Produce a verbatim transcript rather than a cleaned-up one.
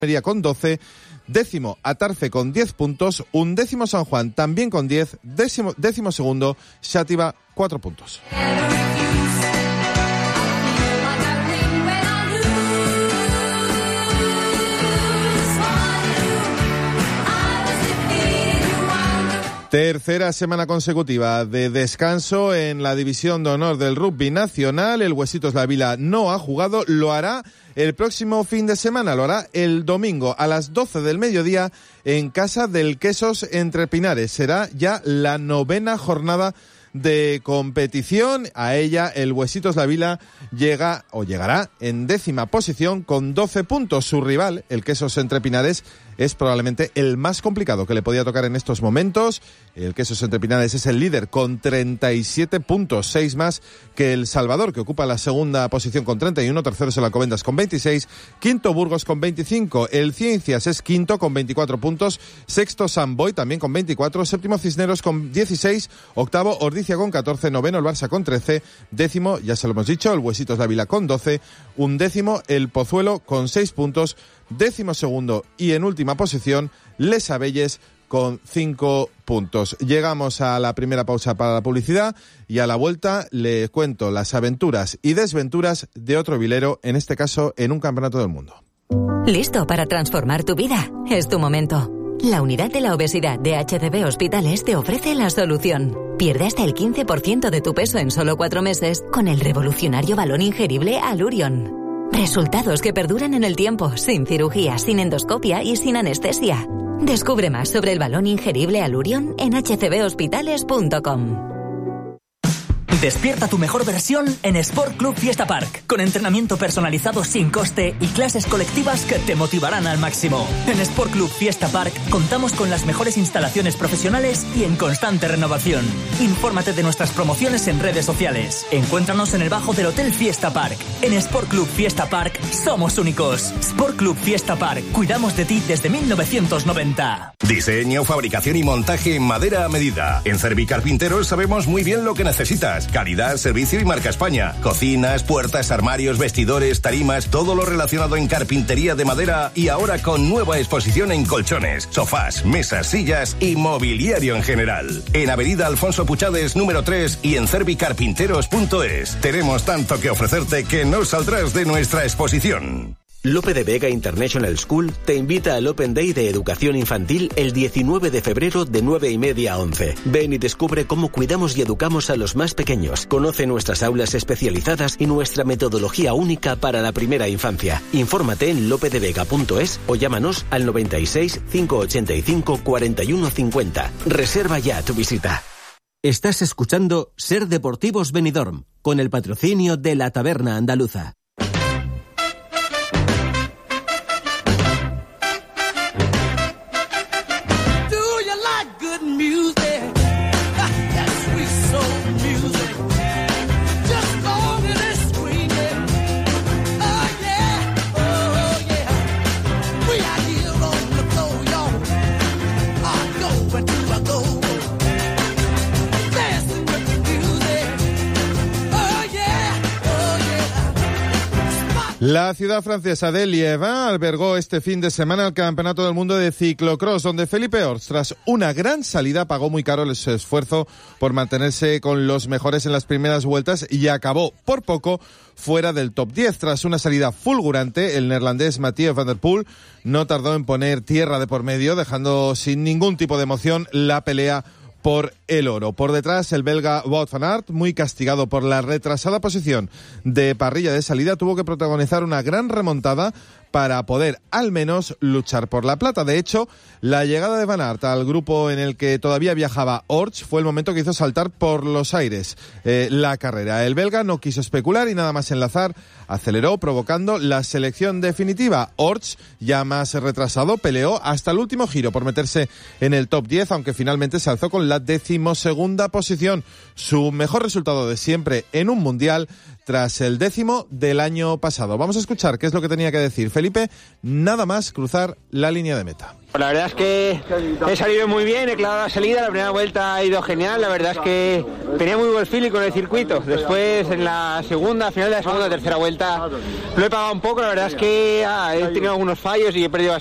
con doce, décimo Atarfe con diez puntos, undécimo San Juan también con diez, décimo, décimo segundo Xàtiva cuatro puntos. Tercera semana consecutiva de descanso en la división de honor del rugby nacional. El Huesitos La Vila no ha jugado, lo hará el próximo fin de semana, lo hará el domingo a las doce del mediodía en casa del Quesos Entre Pinares. Será ya la novena jornada de competición. A ella el Huesitos La Vila llega o llegará en décima posición con doce puntos. Su rival, el Quesos Entre Pinares, es probablemente el más complicado que le podía tocar en estos momentos. El Quesos Entre Pinares es el líder con treinta y siete puntos, seis más que El Salvador, que ocupa la segunda posición con treinta y uno, tercero es el Alcobendas con veintiséis, quinto Burgos con veinticinco, el Ciencias es quinto con veinticuatro puntos, sexto San Boi también con veinticuatro, séptimo Cisneros con dieciséis, octavo Ordicia con catorce, noveno el Barça con trece, décimo, ya se lo hemos dicho, el Huesitos La Vila con doce, undécimo el Pozuelo con seis puntos, décimo segundo y en última posición Les Abelles con cinco puntos. Llegamos a la primera pausa para la publicidad y a la vuelta le cuento las aventuras y desventuras de otro vilero, en este caso en un campeonato del mundo. ¿Listo para transformar tu vida? Es tu momento. La unidad de la obesidad de H C B Hospitales te ofrece la solución. Pierde hasta el quince por ciento de tu peso en solo cuatro meses con el revolucionario balón ingerible Allurion. Resultados que perduran en el tiempo, sin cirugía, sin endoscopia y sin anestesia. Descubre más sobre el balón ingerible Allurion en h c b hospitales punto com. Despierta tu mejor versión en Sport Club Fiesta Park, con entrenamiento personalizado sin coste y clases colectivas que te motivarán al máximo. En Sport Club Fiesta Park contamos con las mejores instalaciones profesionales y en constante renovación. Infórmate de nuestras promociones en redes sociales. Encuéntranos en el bajo del Hotel Fiesta Park. En Sport Club Fiesta Park somos únicos. Sport Club Fiesta Park, cuidamos de ti desde mil novecientos noventa. Diseño, fabricación y montaje en madera a medida. En Cervicarpinteros sabemos muy bien lo que necesitas. Calidad, servicio y marca España. Cocinas, puertas, armarios, vestidores, tarimas, todo lo relacionado en carpintería de madera y ahora con nueva exposición en colchones, sofás, mesas, sillas y mobiliario en general. En Avenida Alfonso Puchades número tres y en cervicarpinteros punto es. Tenemos tanto que ofrecerte que no saldrás de nuestra exposición. Lope de Vega International School te invita al Open Day de Educación Infantil el diecinueve de febrero de nueve y media a once. Ven y descubre cómo cuidamos y educamos a los más pequeños. Conoce nuestras aulas especializadas y nuestra metodología única para la primera infancia. Infórmate en lope de vega punto es o llámanos al noventa y seis, cinco ochenta y cinco, cuarenta y uno cincuenta. Reserva ya tu visita. Estás escuchando Ser Deportivos Benidorm, con el patrocinio de La Taberna Andaluza. La ciudad francesa de Liévin albergó este fin de semana el Campeonato del Mundo de Ciclocross, donde Felipe Orts, tras una gran salida, pagó muy caro el esfuerzo por mantenerse con los mejores en las primeras vueltas y acabó por poco fuera del top diez. Tras una salida fulgurante, el neerlandés Mathieu van der Poel no tardó en poner tierra de por medio, dejando sin ningún tipo de emoción la pelea por el oro. Por detrás, el belga Wout van Aert, muy castigado por la retrasada posición de parrilla de salida, tuvo que protagonizar una gran remontada para poder al menos luchar por la plata. De hecho, la llegada de Van Aert al grupo en el que todavía viajaba Orts fue el momento que hizo saltar por los aires eh, la carrera. El belga no quiso especular y nada más enlazar, aceleró, provocando la selección definitiva. Orts, ya más retrasado, peleó hasta el último giro por meterse en el top diez, aunque finalmente se alzó con la decimosegunda posición. Su mejor resultado de siempre en un mundial, tras el décimo del año pasado. Vamos a escuchar qué es lo que tenía que decir Felipe nada más cruzar la línea de meta. La verdad es que he salido muy bien, he clavado la salida, la primera vuelta ha ido genial, la verdad es que tenía muy buen feeling con el circuito. Después en la segunda, final de la segunda, tercera vuelta lo he pagado un poco, la verdad es que ah, he tenido algunos fallos y he perdido bastante